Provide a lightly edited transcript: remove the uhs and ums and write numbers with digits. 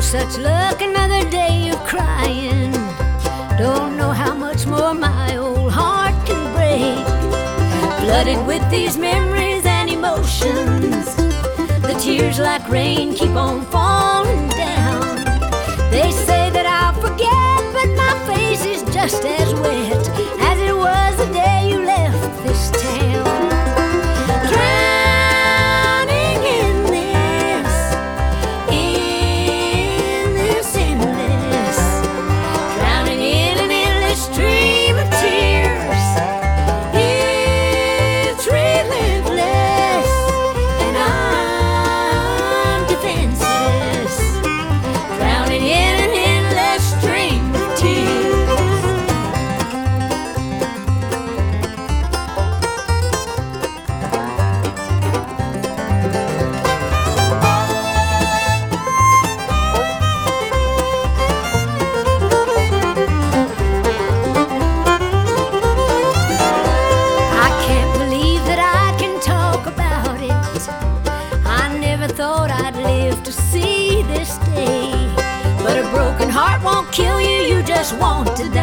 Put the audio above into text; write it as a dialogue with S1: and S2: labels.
S1: such luck, another day of crying. Don't know how much more my old heart can break. Flooded with these memories and emotions, the tears like rain keep on falling down. They say that I'll forget, but my face is just as wet as it was the day you left this town. Drowning in this endless, drowning in an endless stream of tears. It's relentless and I'm defenseless, drowning in an endless stream of tears. I can't believe that I can talk about it. I never thought I'd live to see this day. But a broken heart won't kill you, you just want to die.